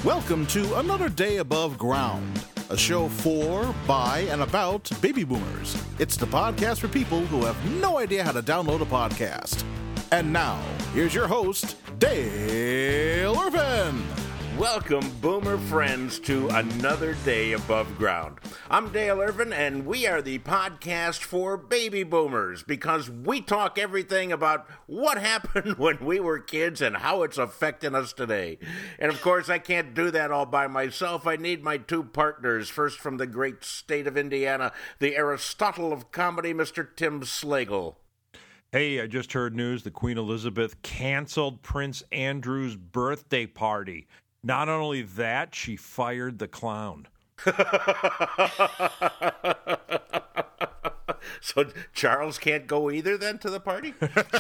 Welcome to Another Day Above Ground, a show for, by, and about baby boomers. It's the podcast for people who have no idea how to download a podcast. And now, here's your host, Dale Irvin. Welcome, Boomer friends, to Another Day Above Ground. I'm Dale Irvin, and we are the podcast for baby boomers because we talk everything about what happened when we were kids and how it's affecting us today. And, of course, I can't do that all by myself. I need my two partners. First, from the great state of Indiana, the Aristotle of comedy, Mr. Tim Slagle. Hey, I just heard news that Queen Elizabeth canceled Prince Andrew's birthday party. Not only that, she fired the clown. So Charles can't go either then to the party?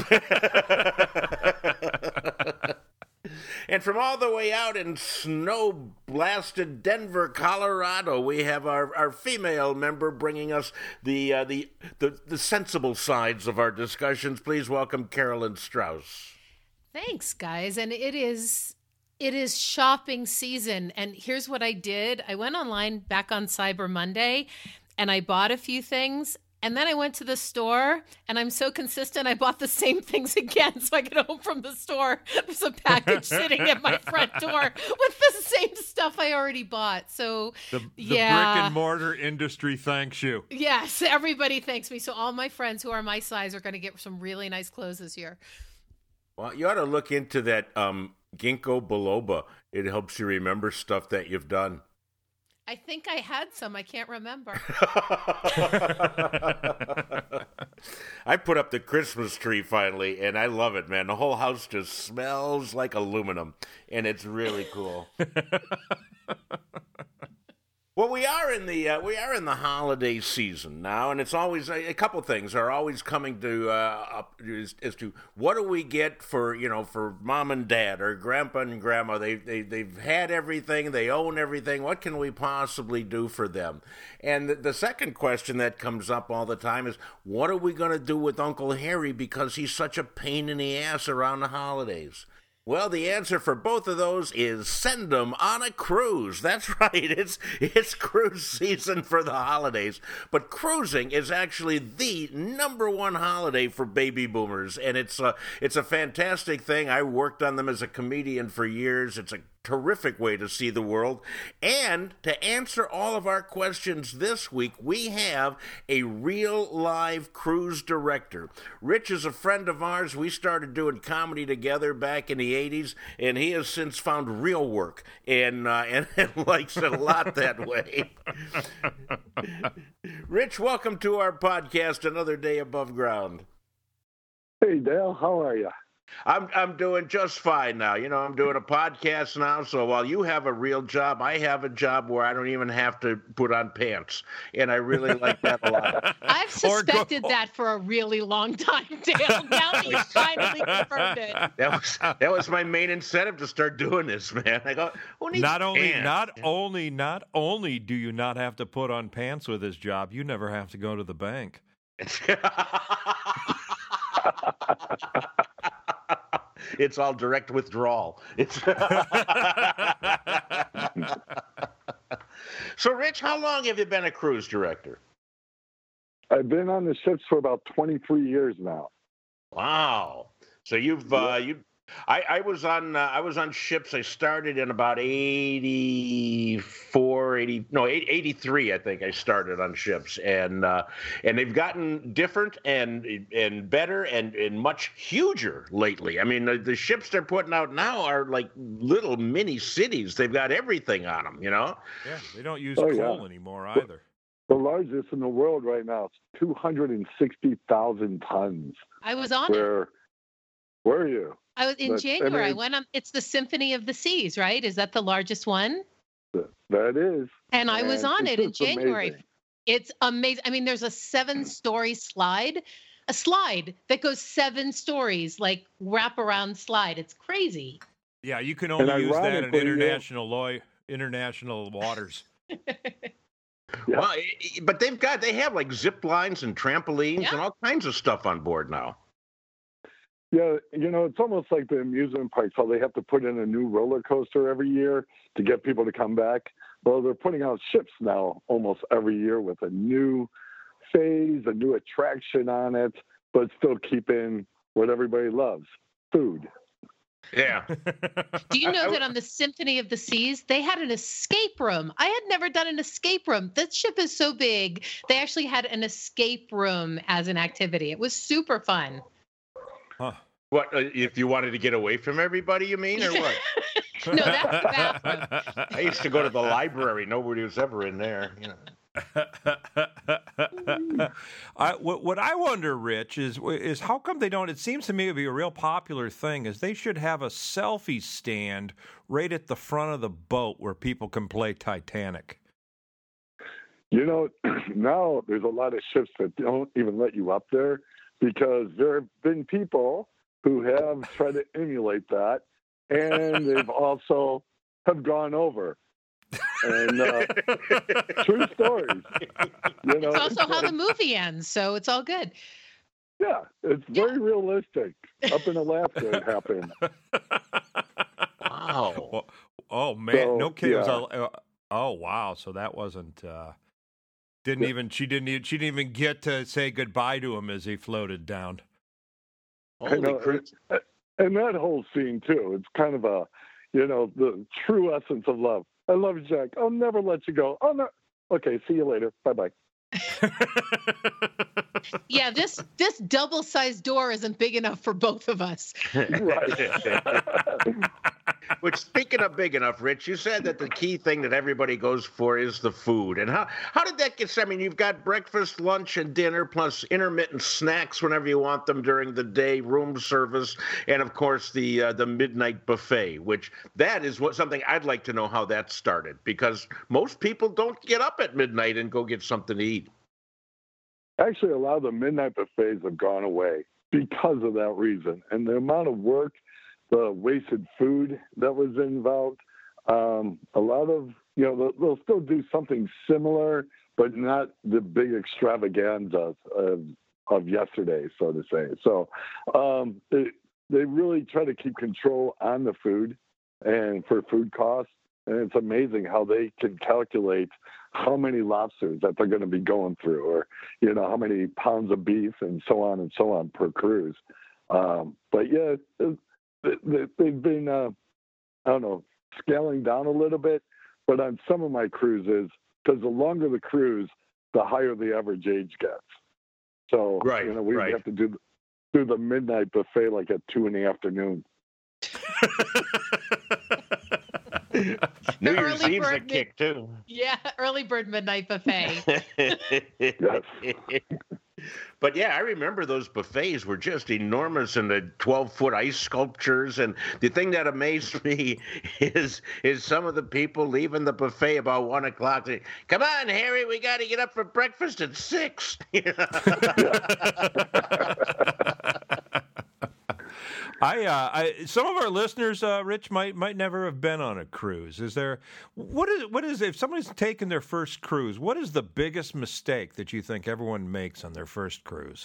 And from all the way out in snow-blasted Denver, Colorado, we have our female member bringing us the sensible sides of our discussions. Please welcome Carolyn Strauss. Thanks, guys. And it is shopping season. And here's what I did. I went online back on Cyber Monday and I bought a few things. And then I went to the store and I'm so consistent. I bought the same things again. So I get home from the store. There's a package sitting at my front door with the same stuff I already bought. So the brick and mortar industry thanks you. Yes, everybody thanks me. So all my friends who are my size are going to get some really nice clothes this year. Well, you ought to look into that ginkgo biloba. It helps you remember stuff that you've done. I think I had some. I can't remember. I put up the Christmas tree finally, and I love it, man. The whole house just smells like aluminum, and it's really cool. Well, we are in the holiday season now, and it's always a couple things are always coming to up as to what do we get for mom and dad or grandpa and grandma. They've had everything, they own everything. What can we possibly do for them? And the second question that comes up all the time is, what are we going to do with Uncle Harry because he's such a pain in the ass around the holidays? Well, the answer for both of those is send them on a cruise. That's right. It's cruise season for the holidays. But cruising is actually the number one holiday for baby boomers, and it's a fantastic thing. I worked on them as a comedian for years. It's a terrific way to see the world. And to answer all of our questions this week, we have a real live cruise director. Rich is a friend of ours. We started doing comedy together back in the 80s, and he has since found real work and likes it a lot that way. Rich, welcome to our podcast, Another Day Above Ground. Hey, Dale, how are you? I'm doing just fine now. I'm doing a podcast now, so while you have a real job, I have a job where I don't even have to put on pants, and I really like that a lot. I've suspected that for a really long time, Dale. Now you finally confirmed it. That was my main incentive to start doing this, man. I go, who needs pants? Not only do you not have to put on pants with this job, you never have to go to the bank. It's all direct withdrawal. So, Rich, how long have you been a cruise director? I've been on the ships for about 23 years now. Wow. So I was on ships. I started in about 83, I think I started on ships, and they've gotten different and better and much huger lately. I mean, the ships they're putting out now are like little mini cities. They've got everything on them, Yeah, they don't use coal anymore either. The largest in the world right now is 260,000 tons. I was on it. Where were you? I was in January. I went on. It's the Symphony of the Seas, right? Is that the largest one? That is. And I was on it in January. Amazing. It's amazing. I mean, there's a 7-story slide, a slide that goes 7 stories, like wraparound slide. It's crazy. Yeah, you can only use that in international waters. Yeah. Well, but they have like zip lines and trampolines and all kinds of stuff on board now. Yeah, it's almost like the amusement parks, how they have to put in a new roller coaster every year to get people to come back. Well, they're putting out ships now almost every year with a new phase, a new attraction on it, but still keeping what everybody loves, food. Yeah. Do you know that on the Symphony of the Seas, they had an escape room? I had never done an escape room. That ship is so big. They actually had an escape room as an activity. It was super fun. Huh. What, if you wanted to get away from everybody, you mean, or what? No, that's the bathroom. I used to go to the library. Nobody was ever in there, What I wonder, Rich, is how come they don't? It seems to me to be a real popular thing. Is they should have a selfie stand right at the front of the boat where people can play Titanic. Now there's a lot of ships that don't even let you up there because there have been people who have tried to emulate that, and they've also have gone over. And true stories. It's also how the movie ends, so it's all good. Yeah, it's very realistic. Up in Alaska, it happened. Wow. Oh man, So, no kidding. yeah. Oh wow, so that wasn't. She didn't even get to say goodbye to him as he floated down. Holy crap. And that whole scene too. It's kind of the true essence of love. I love you, Jack. I'll never let you go. Oh no. Okay, see you later. Bye-bye. Yeah, this double-sized door isn't big enough for both of us. Right. Which, speaking of big enough, Rich, you said that the key thing that everybody goes for is the food. And how did that get started? I mean, you've got breakfast, lunch, and dinner, plus intermittent snacks whenever you want them during the day, room service, and, of course, the midnight buffet, which that is something I'd like to know how that started, because most people don't get up at midnight and go get something to eat. Actually, a lot of the midnight buffets have gone away because of that reason. And the amount of work, the wasted food that was involved, a lot of, they'll still do something similar, but not the big extravaganza of yesterday, so to say. So they really try to keep control on the food and for food costs. And it's amazing how they can calculate how many lobsters that they're going to be going through, or, how many pounds of beef and so on per cruise. But yeah, they've been, I don't know, scaling down a little bit, but on some of my cruises, because the longer the cruise, the higher the average age gets. So, we have to do the midnight buffet like at 2 p.m. New Year's Eve's a kick, too. Yeah, early bird midnight buffet. Yes. But yeah, I remember those buffets were just enormous, and the 12-foot ice sculptures. And the thing that amazed me is some of the people leaving the buffet about 1 o'clock saying, "Come on, Harry, we got to get up for breakfast at 6." Some of our listeners, Rich, might never have been on a cruise. What is if somebody's taken their first cruise? What is the biggest mistake that you think everyone makes on their first cruise?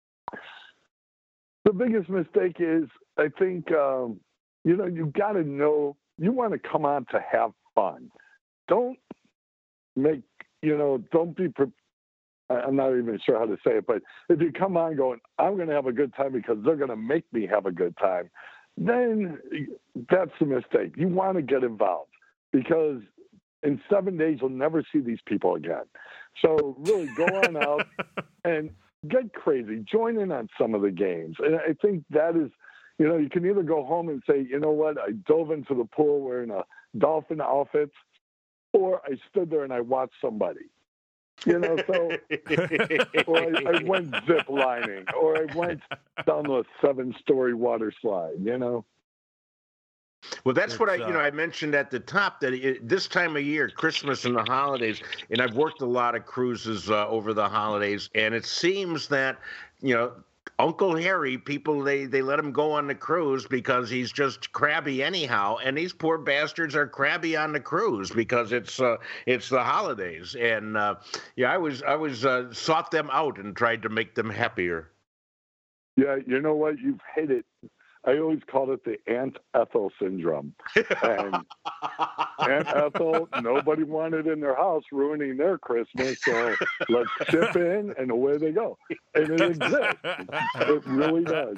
The biggest mistake is, I think, you got to know you want to come on to have fun. Don't make, don't be. I'm not even sure how to say it, but if you come on going, I'm going to have a good time because they're going to make me have a good time, then that's the mistake. You want to get involved because in 7 days, you'll never see these people again. So really go on out and get crazy. Join in on some of the games. And I think that is, you can either go home and say, you know what, I dove into the pool wearing a dolphin outfit, or I stood there and I watched somebody. So, or I went zip lining, or I went down a 7-story water slide, Well, that's what I mentioned at the top, that this time of year, Christmas and the holidays, and I've worked a lot of cruises over the holidays, and it seems that, Uncle Harry, people, they let him go on the cruise because he's just crabby anyhow, and these poor bastards are crabby on the cruise because it's the holidays, and I was sought them out and tried to make them happier. Yeah, you know what? You've hit it. I always called it the Aunt Ethel syndrome. And Aunt Ethel, nobody wanted in their house ruining their Christmas, so let's chip in, and away they go. And it exists. It really does.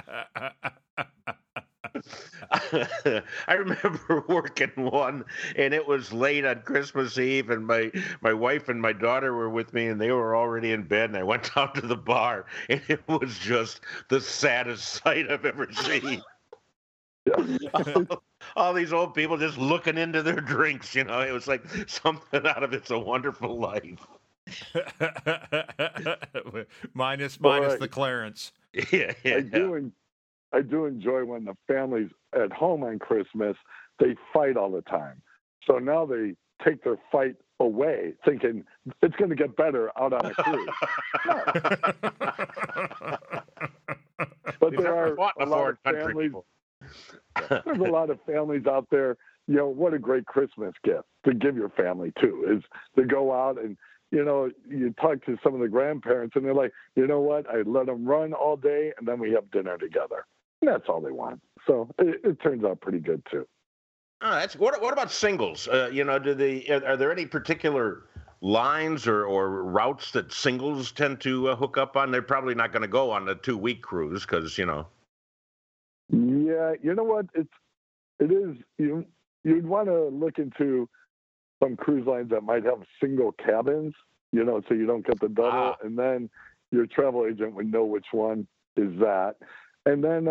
I remember working one, and it was late on Christmas Eve, and my wife and my daughter were with me, and they were already in bed, and I went down to the bar, and it was just the saddest sight I've ever seen. All these old people just looking into their drinks, you know. It was like something out of It's a Wonderful Life. minus the Clarence. Yeah. I do enjoy when the families at home on Christmas, they fight all the time. So now they take their fight away, thinking it's going to get better out on a cruise. But there are a lot of families. There's a lot of families out there. You know, what a great Christmas gift to give your family too, is to go out and, you know, you talk to some of the grandparents and they're like, you know what, I let them run all day and then we have dinner together. And that's all they want. So it turns out pretty good too. Oh, that's what about singles? You know, are there any particular lines or routes that singles tend to hook up on? They're probably not going to go on a 2-week cruise because, you know. Yeah, you know what? It is. You'd want to look into some cruise lines that might have single cabins, you know, so you don't get the double, and then your travel agent would know which one is that. And then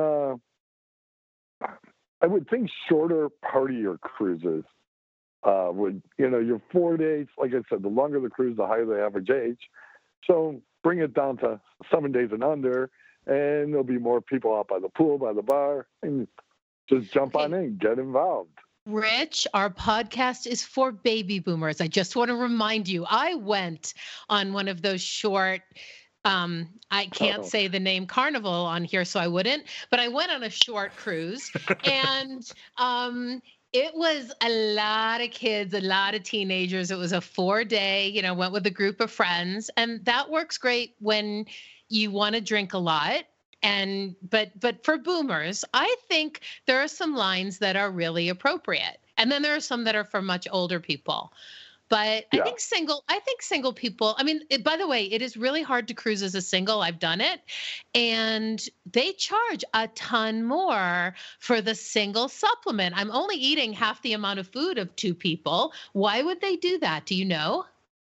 I would think shorter partier cruises would, you know, your 4 days, like I said, the longer the cruise, the higher the average age. So bring it down to 7 days and under, and there'll be more people out by the pool, by the bar, and just jump on in, get involved. Rich, our podcast is for baby boomers. I just want to remind you, I went on one of those short, I can't say the name Carnival on here, so I wouldn't, but I went on a short cruise and it was a lot of kids, a lot of teenagers. It was a 4-day, you know, went with a group of friends, and that works great when you want to drink a lot. But for boomers, I think there are some lines that are really appropriate. And then there are some that are for much older people. But yeah. I think single people, I mean, by the way, it is really hard to cruise as a single. I've done it. And they charge a ton more for the single supplement. I'm only eating half the amount of food of 2 people. Why would they do that? Do you know?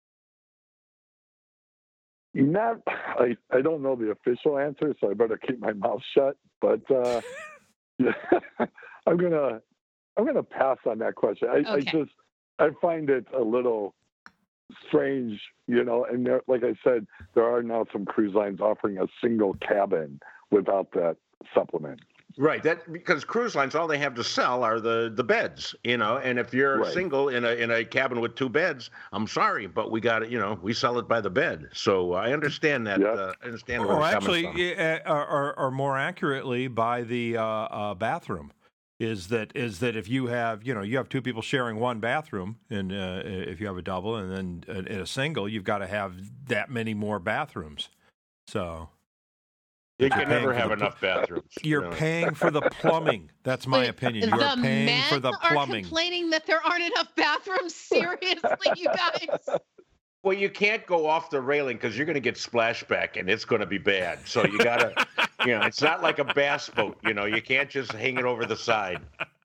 I don't know the official answer, so I better keep my mouth shut. But yeah, I'm gonna pass on that question. I find it a little strange, you know. And there, like I said, there are now some cruise lines offering a single cabin without that supplement. Right, that because cruise lines, all they have to sell are the beds, you know. And if you're single in a cabin with 2 beds, I'm sorry, but we got it. You know, we sell it by the bed. So I understand that. Yep. I understand where it's coming from. Or more accurately, by the bathroom. Is that if you have 2 people sharing one bathroom, and if you have a double, and then in a single, you've got to have that many more bathrooms. So. You can never have enough bathrooms. You're paying for the plumbing. That's my opinion. You're paying for the plumbing. Are complaining that there aren't enough bathrooms? Seriously, you guys. Well, you can't go off the railing because you're going to get splashback, and it's going to be bad. So you got to, it's not like a bass boat. You can't just hang it over the side.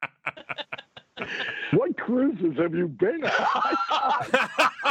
What cruises have you been on?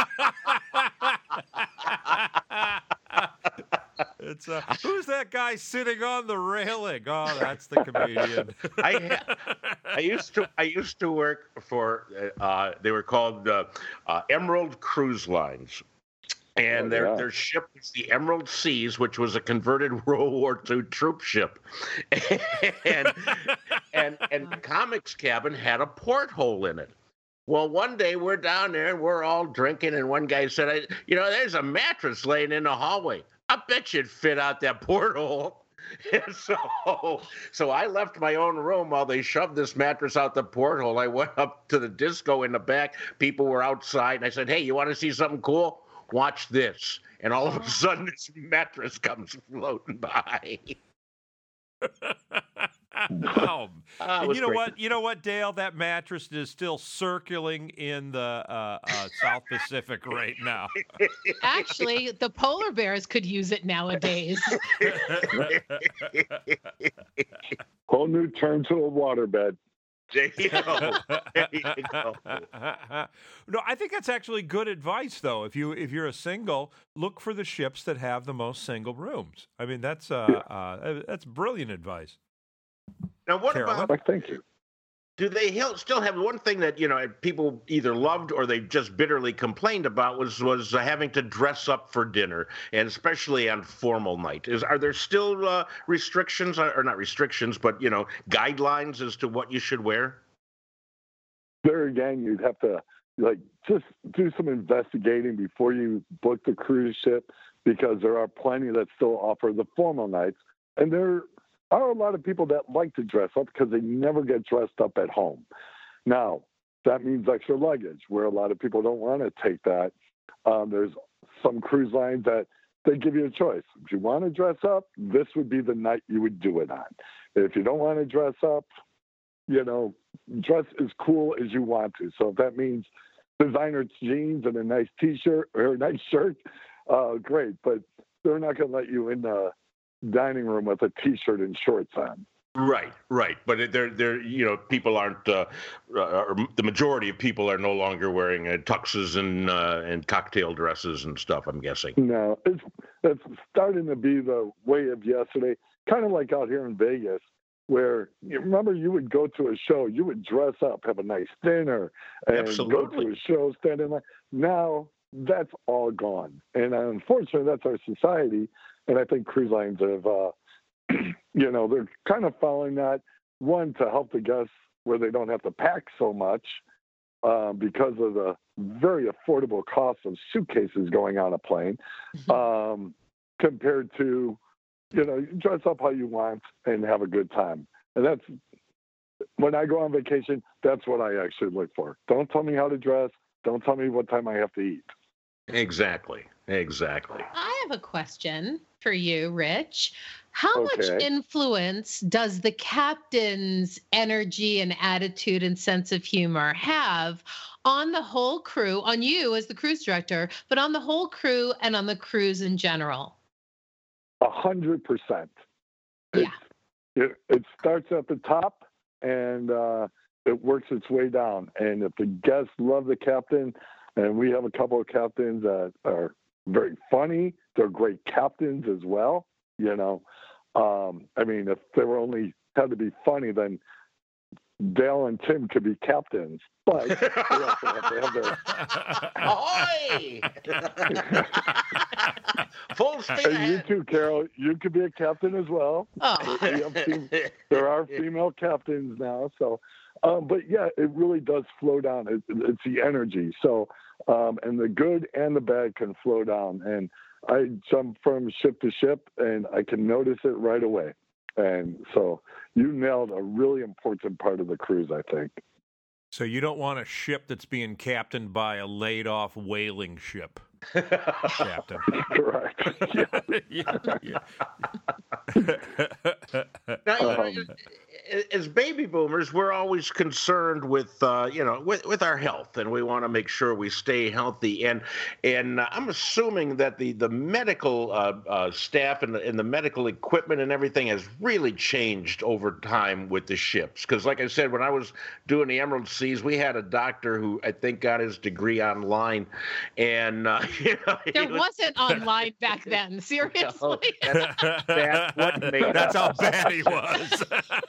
It's who's that guy sitting on the railing? Oh, that's the comedian. I used to work for they were called Emerald Cruise Lines, and their ship was the Emerald Seas, which was a converted World War II troop ship, and the comics cabin had a porthole in it. Well, one day we're down there and we're all drinking, and one guy said, there's a mattress laying in the hallway. I bet you'd fit out that porthole. And so I left my own room while they shoved this mattress out the porthole. I went up to the disco in the back. People were outside, and I said, hey, you want to see something cool? Watch this. And all of a sudden, this mattress comes floating by. No. And was you know great. what? You know what, Dale? That mattress is still circling in the South Pacific right now. Actually, the polar bears could use it nowadays. Whole new term to a waterbed. There you go. There you go. No, I think that's actually good advice, though. If you're a single, look for the ships that have the most single rooms. I mean, that's brilliant advice. Now, what Carolyn? about? Thank you. Do they still have one thing that people either loved or they just bitterly complained about was having to dress up for dinner, and especially on formal night? Are there still restrictions, or not restrictions, but guidelines as to what you should wear? There again, you'd have to just do some investigating before you book the cruise ship, because there are plenty that still offer the formal nights, and there are a lot of people that like to dress up because they never get dressed up at home. Now, that means extra luggage, where a lot of people don't want to take that. There's some cruise lines that they give you a choice. If you want to dress up, this would be the night you would do it on. If you don't want to dress up, dress as cool as you want to. So if that means designer jeans and a nice T-shirt or a nice shirt, great. But they're not going to let you in the dining room with a T-shirt and shorts on. Right. But they're people aren't, or the majority of people are no longer wearing tuxes and cocktail dresses and stuff, I'm guessing. No, it's starting to be the way of yesterday, kind of like out here in Vegas, where remember you would go to a show, you would dress up, have a nice dinner, and Absolutely. go to a show, stand in line. Now that's all gone, and unfortunately, that's our society. And I think cruise lines have, they're kind of following that, one, to help the guests where they don't have to pack so much because of the very affordable cost of suitcases going on a plane, compared to, you dress up how you want and have a good time. And that's, when I go on vacation, that's what I actually look for. Don't tell me how to dress. Don't tell me what time I have to eat. Exactly. I have a question for you, Rich. How much Okay. influence does the captain's energy and attitude and sense of humor have on the whole crew, on you as the cruise director, but on the whole crew and on the cruise in general? 100%. Yeah. It starts at the top and it works its way down. And if the guests love the captain, and we have a couple of captains that are very funny, they're great captains as well. If they were only had to be funny, then Dale and Tim could be captains. But they also have to have their Full speed And you ahead. too, Carol. You could be a captain as well. Oh, There are female captains now. So, but yeah, it really does flow down. It's the energy. So, and the good and the bad can flow down. And I jump from ship to ship and I can notice it right away. And so you nailed a really important part of the cruise, I think. So you don't want a ship that's being captained by a laid-off whaling ship, Captain. Correct. Yeah. Now, as baby boomers, we're always concerned with with our health, and we want to make sure we stay healthy. And I'm assuming that the medical staff and the medical equipment and everything has really changed over time with the ships. Because, like I said, when I was doing the Emerald Seas, we had a doctor who I think got his degree online, and there wasn't online back then. Seriously. That's what made That's us. how bad he was.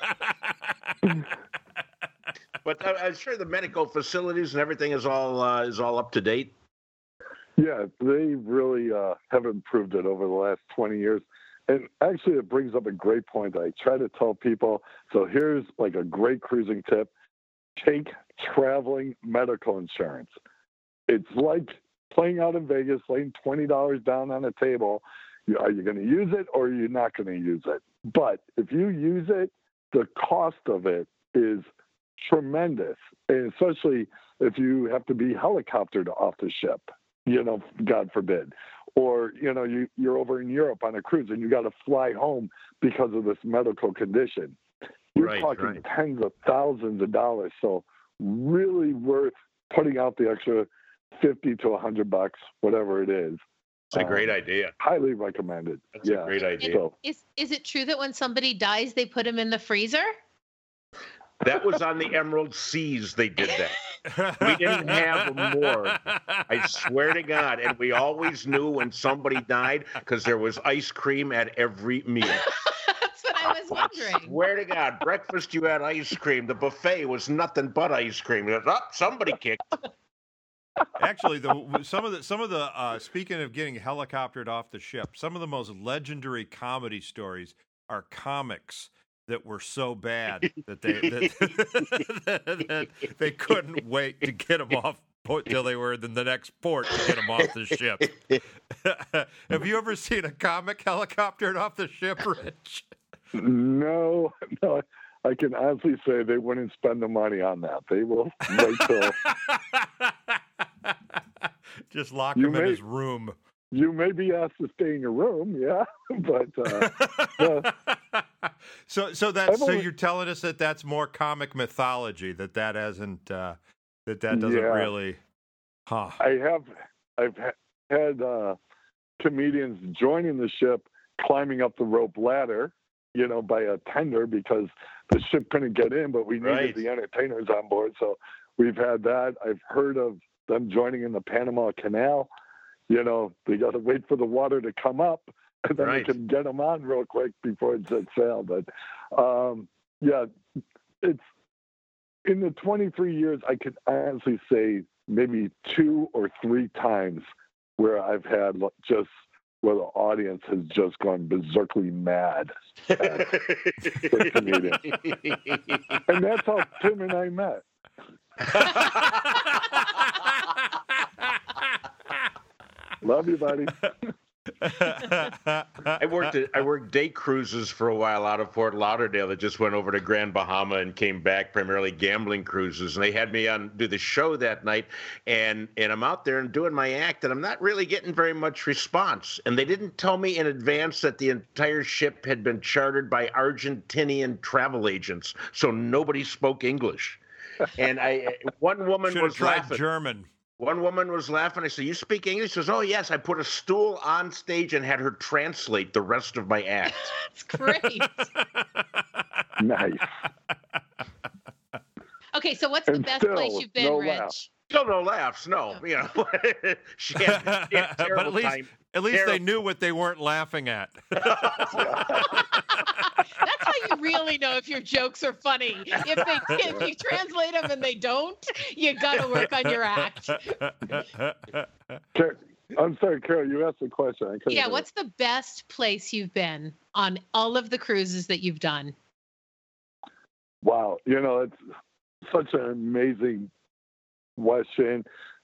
But I'm sure the medical facilities and everything is all up to date. Yeah, they really have improved it over the last 20 years. And actually, it brings up a great point. I try to tell people, so here's like a great cruising tip. Take traveling medical insurance. It's like playing out in Vegas, laying $20 down on a table. Are you going to use it or are you not going to use it? But if you use it, the cost of it is tremendous, and especially if you have to be helicoptered off the ship, God forbid, Or, you're over in Europe on a cruise and you got to fly home because of this medical condition. You're talking tens of thousands of dollars. So really worth putting out the extra $50 to $100, whatever it is. It's a great idea. Highly recommended. That's a great idea. Is it true that when somebody dies, they put them in the freezer? That was on the Emerald Seas. They did that. We didn't have more. I swear to God. And we always knew when somebody died because there was ice cream at every meal. That's what I was wondering. Swear to God, breakfast you had ice cream. The buffet was nothing but ice cream. Somebody kicked. Actually, some of the speaking of getting helicoptered off the ship, some of the most legendary comedy stories are comics that were so bad that they couldn't wait to get them off till they were in the next port to get them off the ship. Have you ever seen a comic helicoptered off the ship, Rich? No. I can honestly say they wouldn't spend the money on that. They will wait till. Just lock him in his room. You may be asked to stay in your room, yeah, but. So you're telling us that that's more comic mythology, that hasn't that doesn't really. Huh. I've had comedians joining the ship, climbing up the rope ladder, by a tender because the ship couldn't get in, but we needed the entertainers on board. So we've had that. I've heard of them joining in the Panama Canal. They got to wait for the water to come up, and then they can get them on real quick before it sets sail. But, it's in the 23 years, I could honestly say maybe 2 or 3 times where I've had where the audience has just gone berserkly mad at the comedian. And that's how Tim and I met. Love you, buddy. I worked day cruises for a while out of Fort Lauderdale that just went over to Grand Bahama and came back, primarily gambling cruises. And they had me on do the show that night, and I'm out there and doing my act, and I'm not really getting very much response. And they didn't tell me in advance that the entire ship had been chartered by Argentinian travel agents, so nobody spoke English. And one woman was laughing. German. One woman was laughing. I said, "You speak English?" She says, "Oh, yes. I put a stool on stage and had her translate the rest of my act." That's great. Nice. Okay, so what's the best place you've been, Rich? Laughs. Still no laughs, no. She had but at least they knew what they weren't laughing at. That's how you really know if your jokes are funny. If you translate them and they don't, you got to work on your act. I'm sorry, Carol, you asked a question. What's the best place you've been on all of the cruises that you've done? Wow, it's such an amazing question.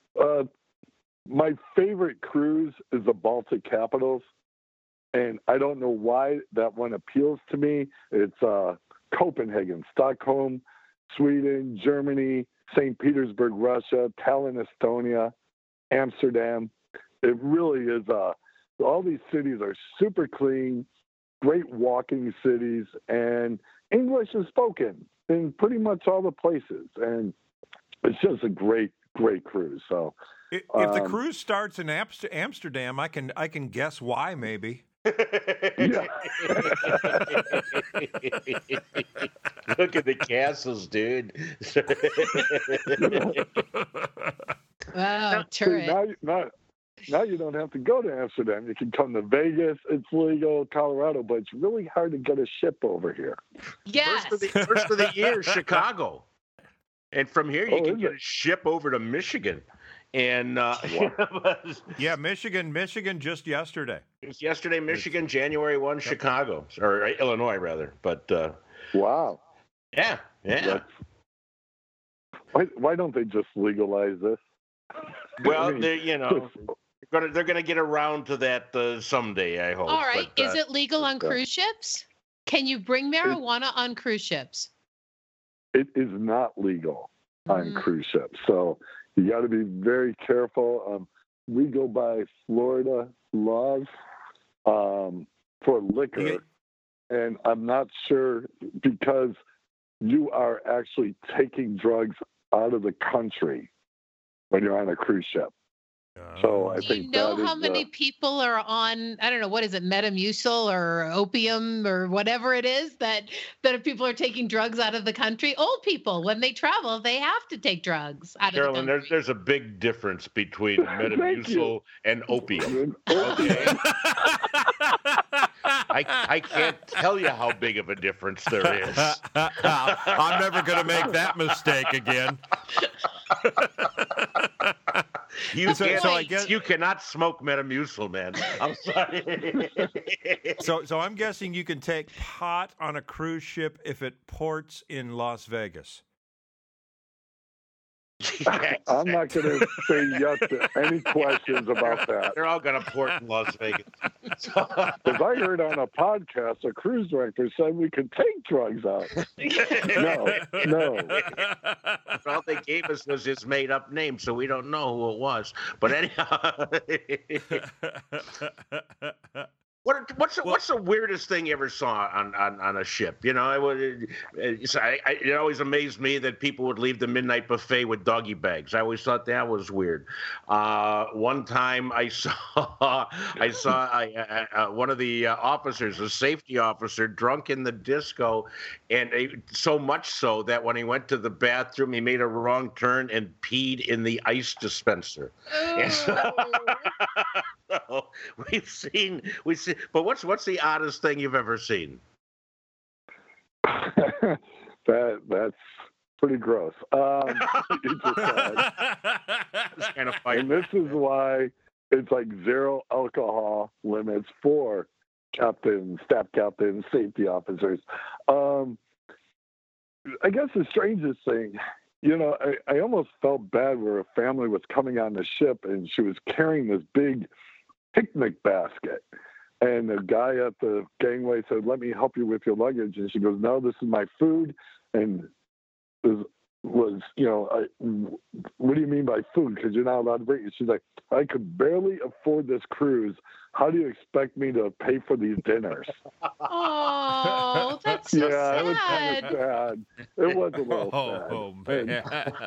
My favorite cruise is the Baltic Capitals, and I don't know why that one appeals to me. It's Copenhagen, Stockholm, Sweden, Germany, St. Petersburg, Russia, Tallinn, Estonia, Amsterdam. It really is. All these cities are super clean, great walking cities, and English is spoken in pretty much all the places. And it's just a great cruise. So, if the cruise starts in Amsterdam, I can guess why. Maybe. Yeah. Look at the castles, dude. Wow, terrific. Now you don't have to go to Amsterdam. You can come to Vegas. It's legal, Colorado, but it's really hard to get a ship over here. Yes. First of the year, Chicago. And from here, you can get a ship over to Michigan. And Michigan just yesterday. It was yesterday, Michigan, January 1, Chicago, or Illinois, rather. But wow. Yeah. Why don't they just legalize this? Well, they're going to get around to that someday, I hope. All right. But, is it legal on cruise ships? Can you bring marijuana on cruise ships? It is not legal on cruise ships. So you got to be very careful. we go by Florida laws for liquor, and I'm not sure because you are actually taking drugs out of the country when you're on a cruise ship. So I Do think you know that how is, many people are on, I don't know, what is it, Metamucil or opium or whatever it is that people are taking drugs out of the country? Old people, when they travel, they have to take drugs out of the Carolyn, country. there's a big difference between Metamucil and opium. Okay? I can't tell you how big of a difference there is. I'm never going to make that mistake again. You I guess, you cannot smoke Metamucil, man. I'm sorry. so I'm guessing you can take pot on a cruise ship if it ports in Las Vegas. Yeah, I'm not going to say yes to any questions about that. They're all going to port in Las Vegas. Because I heard on a podcast, a cruise director said we could take drugs out. No. All they gave us was his made-up name, so we don't know who it was. But anyhow, what's the weirdest thing you ever saw on a ship? You know, it always amazed me that people would leave the midnight buffet with doggy bags. I always thought that was weird. One time I saw one of the officers, a safety officer, drunk in the disco, and so much so that when he went to the bathroom, he made a wrong turn and peed in the ice dispenser. Oh. So we've seen. But what's the oddest thing you've ever seen? That's pretty gross. It's kind of funny. And this is why it's like 0 alcohol limits for captains, staff captains, safety officers. I guess the strangest thing, you know, I almost felt bad where a family was coming on the ship and she was carrying this big picnic basket. And the guy at the gangway said, "Let me help you with your luggage." And she goes, "No, this is my food." And this was, you know, what do you mean by food? Because you're not allowed to bring it. She's like, "I could barely afford this cruise. How do you expect me to pay for these dinners?" Oh, that's so sad. It was kind of sad. It was a little sad. Oh, man.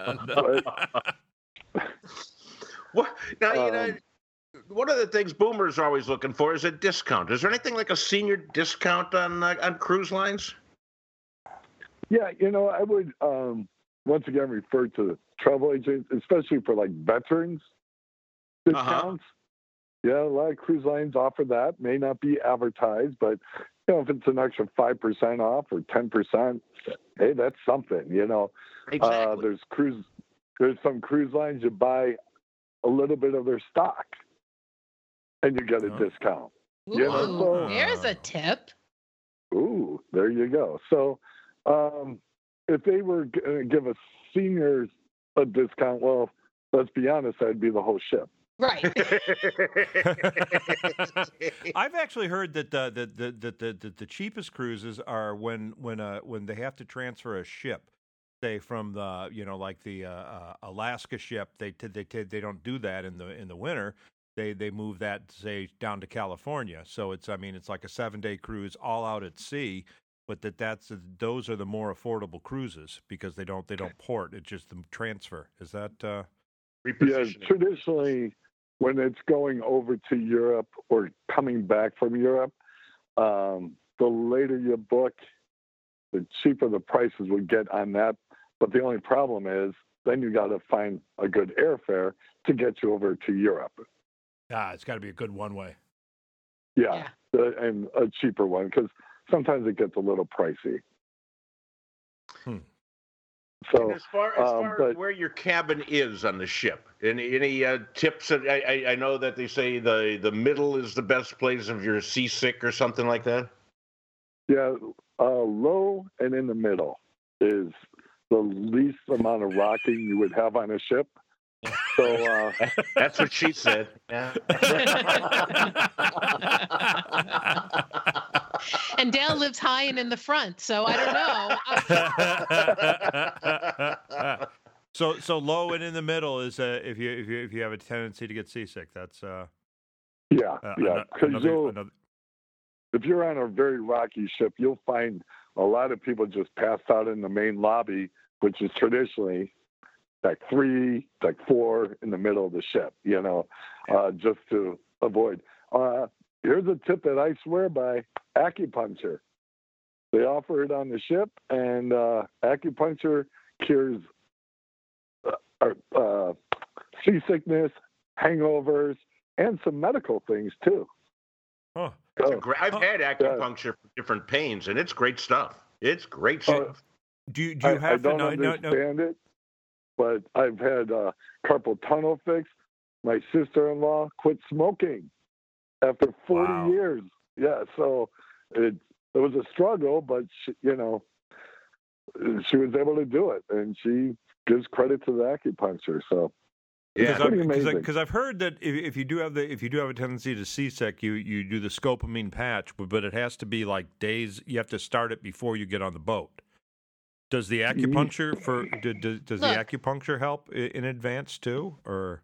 What now? You know, one of the things boomers are always looking for is a discount. Is there anything like a senior discount on cruise lines? Yeah, you know, I would once again refer to travel agents, especially for like veterans discounts. Yeah, a lot of cruise lines offer that. May not be advertised, but you know, if it's an extra 5% off or 10%, hey, that's something. You know, Exactly. There's some cruise lines you buy a little bit of their stock, and you get a discount. Ooh, You know, so- there's a tip. Ooh, there you go. So if they were going to give a seniors a discount, well, let's be honest, that'd be the whole ship. Right. I've actually heard that the cheapest cruises are when they have to transfer a ship, say from the like the Alaska ship. They don't do that in the winter. They move that, say, down to California. So it's like a 7-day cruise all out at sea. But those are the more affordable cruises because they don't port. It's just the transfer. Is that? Yeah, traditionally, when it's going over to Europe or coming back from Europe, the later you book, the cheaper the prices would get on that. But the only problem is then you got to find a good airfare to get you over to Europe. It's got to be a good one-way. Yeah. And a cheaper one because sometimes it gets a little pricey. So, as far as where your cabin is on the ship, any tips? I know that they say the middle is the best place if you're seasick or something like that. Yeah, low and in the middle is the least amount of rocking you would have on a ship. So that's what she said. Yeah. And Dale lives high and in the front, so I don't know. So low and in the middle is if you have a tendency to get seasick. That's yeah. Because if you're on a very rocky ship, you'll find a lot of people just passed out in the main lobby, which is traditionally like 3, like 4 in the middle of the ship. Just to avoid. Here's a tip that I swear by: acupuncture. They offer it on the ship, and acupuncture cures seasickness, hangovers, and some medical things too. Oh, I've had acupuncture for different pains, and it's great stuff. It's great stuff. Do you have I to don't understand it, but I've had carpal tunnel fix. My sister-in-law quit smoking after 40 years. Yeah, so it was a struggle, but she was able to do it, and she gives credit to the acupuncture. So because I've heard that if you do have a tendency to seasick, you do the scopamine patch, but it has to be like days. You have to start it before you get on the boat. Does the acupuncture the acupuncture help in advance too, or?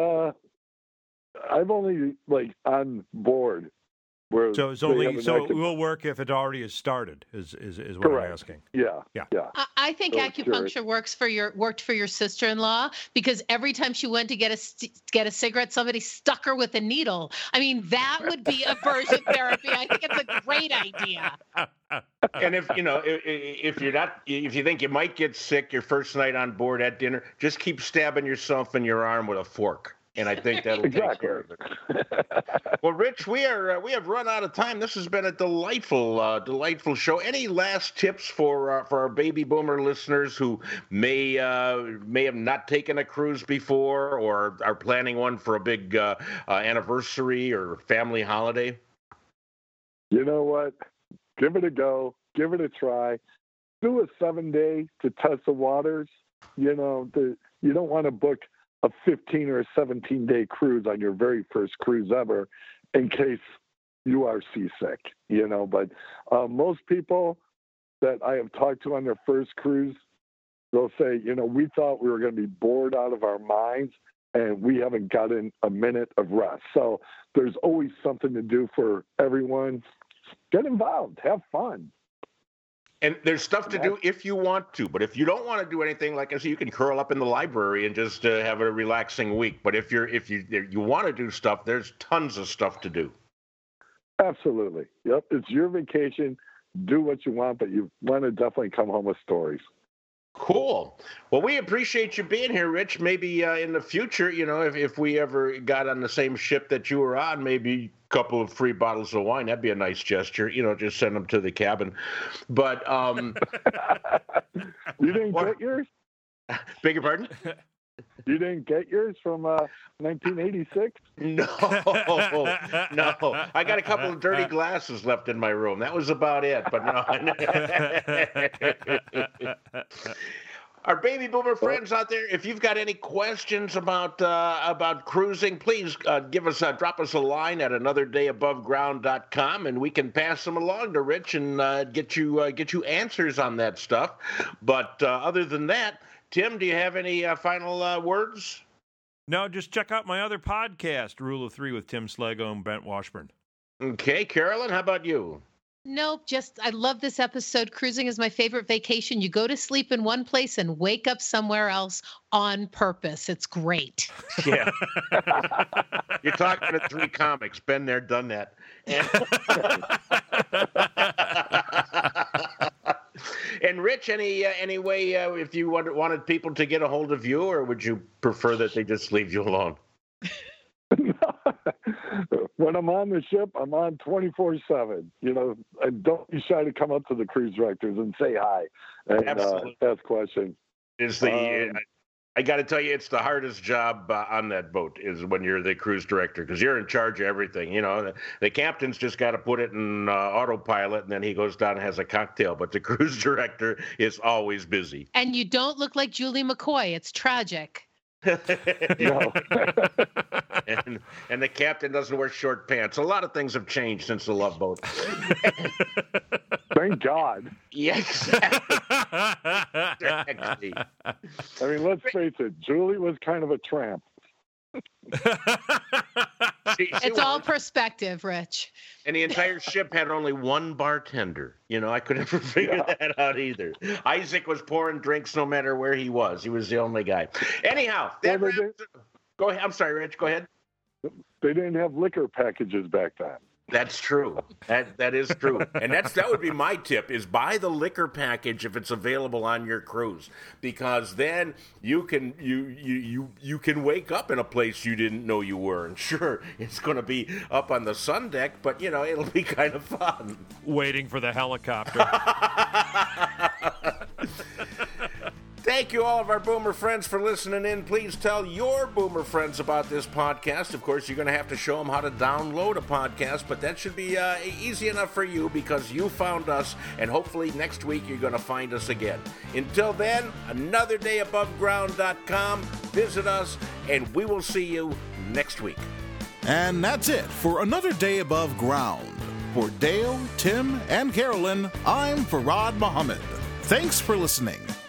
I've only on board. So it will work if it already has started. Is what Correct. I'm asking. Yeah. I think acupuncture worked for your sister-in-law, because every time she went to get a cigarette, somebody stuck her with a needle. I mean, that would be aversion therapy. I think it's a great idea. And if you think you might get sick your first night on board at dinner, just keep stabbing yourself in your arm with a fork. And I think that'll take care of it. Well, Rich, we have run out of time. This has been a delightful show. Any last tips for our baby boomer listeners who may have not taken a cruise before, or are planning one for a big anniversary or family holiday? You know what? Give it a go. Give it a try. Do a 7-day to test the waters. You don't want to book a 15 or a 17-day cruise on your very first cruise ever in case you are seasick, But most people that I have talked to on their first cruise, they'll say, we thought we were going to be bored out of our minds, and we haven't gotten a minute of rest. So there's always something to do for everyone. Get involved. Have fun. And there's stuff to do if you want to, but if you don't want to do anything, like I said, you can curl up in the library and just have a relaxing week. But if you want to do stuff, there's tons of stuff to do. Absolutely. Yep. It's your vacation. Do what you want, but you want to definitely come home with stories. Cool. Well, we appreciate you being here, Rich. Maybe in the future, if we ever got on the same ship that you were on, maybe a couple of free bottles of wine. That'd be a nice gesture. Just send them to the cabin. But you didn't get yours? Beg your pardon? You didn't get yours from 1986? No. I got a couple of dirty glasses left in my room. That was about it. But no. Our baby boomer friends out there, if you've got any questions about cruising, please drop us a line at anotherdayaboveground.com, and we can pass them along to Rich and get you answers on that stuff. But other than that, Tim, do you have any final words? No, just check out my other podcast, Rule of Three, with Tim Slego and Brent Washburn. Okay, Carolyn, how about you? Nope, I love this episode. Cruising is my favorite vacation. You go to sleep in one place and wake up somewhere else on purpose. It's great. Yeah. You're talking to 3 comics. Been there, done that. And Rich, any way if you wanted people to get a hold of you, or would you prefer that they just leave you alone? When I'm on the ship, I'm on 24/7. And don't be shy to come up to the cruise directors and say hi and ask questions. I got to tell you, it's the hardest job on that boat is when you're the cruise director, because you're in charge of everything. The captain's just got to put it in autopilot, and then he goes down and has a cocktail. But the cruise director is always busy. And you don't look like Julie McCoy. It's tragic. No. and the captain doesn't wear short pants. A lot of things have changed since the Love Boat. Thank God. Yes. Exactly. I mean, let's face it, Julie was kind of a tramp. It's all perspective, Rich. And the entire ship had only one bartender. I could never figure that out either. Isaac was pouring drinks no matter where he was. He was the only guy. Anyhow, go ahead. I'm sorry, Rich. Go ahead. They didn't have liquor packages back then. That's true. That is true. And that would be my tip, is buy the liquor package if it's available on your cruise, because then you can wake up in a place you didn't know you were. And sure, it's going to be up on the sun deck, but it'll be kind of fun. Waiting for the helicopter. Thank you, all of our Boomer friends, for listening in. Please tell your Boomer friends about this podcast. Of course, you're going to have to show them how to download a podcast, but that should be easy enough for you because you found us, and hopefully next week you're going to find us again. Until then, anotherdayaboveground.com. Visit us, and we will see you next week. And that's it for Another Day Above Ground. For Dale, Tim, and Carolyn, I'm Farad Muhammad. Thanks for listening.